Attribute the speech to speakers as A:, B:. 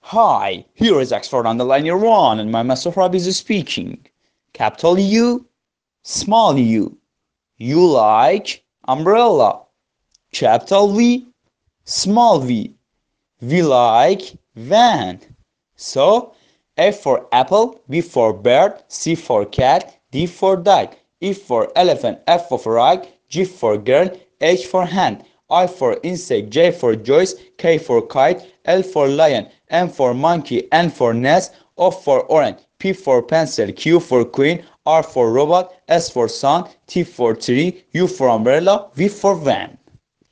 A: Hi, here is Oxford Underline Year 1 and my Master Rob is speaking. Capital U, small u. U like umbrella. Capital V, small v. V like van. So, A for apple, B for bird, C for cat, D for dog, E for elephant, F for rug, G for girl, H for hand, I for insect, J for Joyce, K for kite, L for lion, M for monkey, N for nest, O for orange, P for pencil, Q for queen, R for robot, S for sun, T for tree, U for umbrella, V for van.